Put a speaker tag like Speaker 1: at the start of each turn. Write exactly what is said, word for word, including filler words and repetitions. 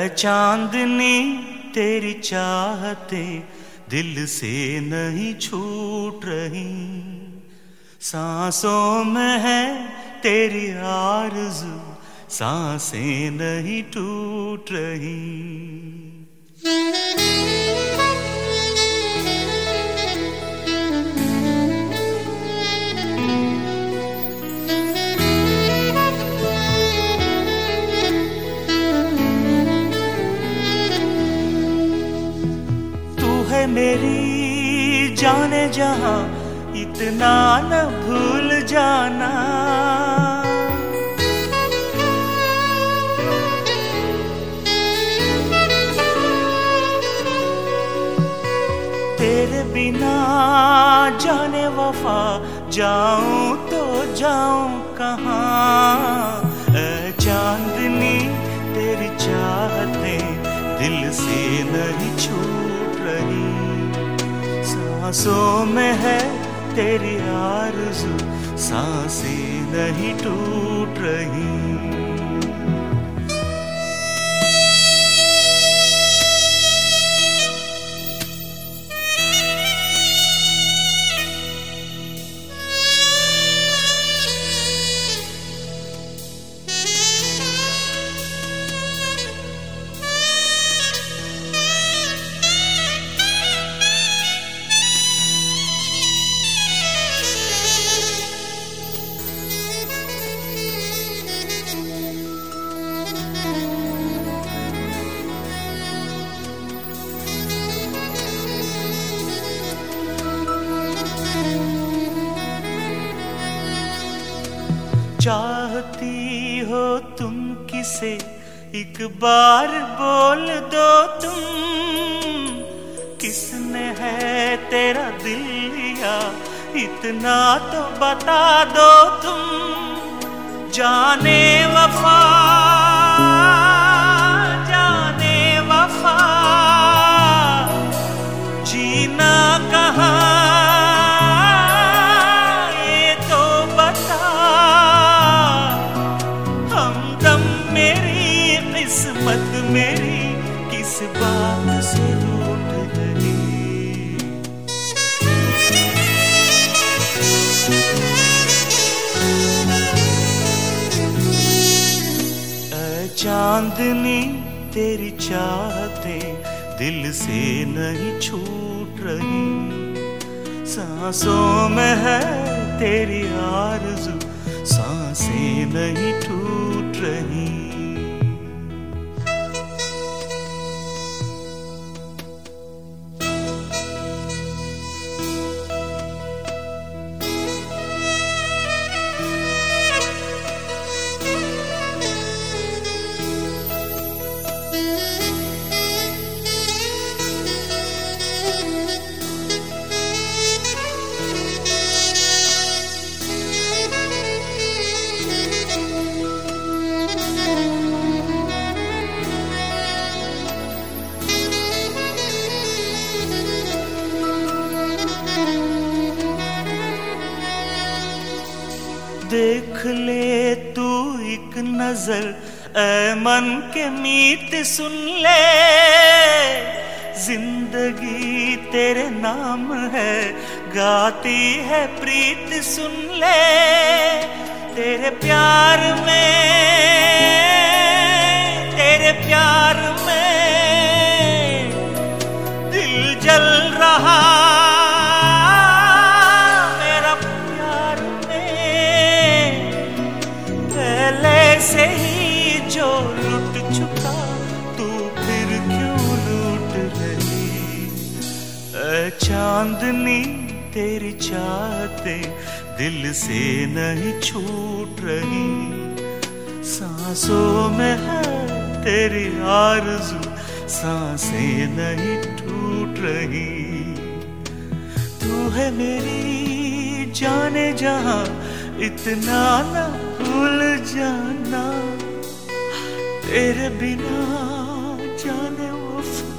Speaker 1: चांदनी तेरी चाहते दिल से नहीं छूट रही, सांसों में है तेरी आरज़ू, सांसें नहीं टूट रही। मेरी जाने जहां इतना न भूल जाना, तेरे बिना जाने वफा जाऊं तो जाऊं कहां। ऐ चांदनी तेरी चाहते दिल से नहीं छूट रही, सांसों में है तेरी आरज़ू, सांसें नहीं टूट रही। चाहती हो तुम किसे एक बार बोल दो तुम, किसने है तेरा दिल लिया इतना तो बता दो तुम। जाने वफा जाने वफा जीना कहाँ किस्मत मेरी किस बात से रूठ गई। ऐ चांदनी तेरी चाहते दिल से नहीं छूट रही, सांसों में है तेरी आरज़ू, सांसें नहीं टूट रही। देख ले तू एक नजर, ऐ मन के मीत सुन ले, जिंदगी तेरे नाम है गाती है प्रीत सुन ले। तेरे प्यार में तेरे प्यार में दिल जल रहा, से ही जो लुट चुका तू फिर क्यों लूट रही। ऐ चांदनी तेरी चाहते दिल से नहीं छूट रही, सांसों में है तेरी आरज़ू, सांसें नहीं टूट रही। तू है मेरी जाने जहां इतना न भूल जाना, तेरे बिना जाने वफा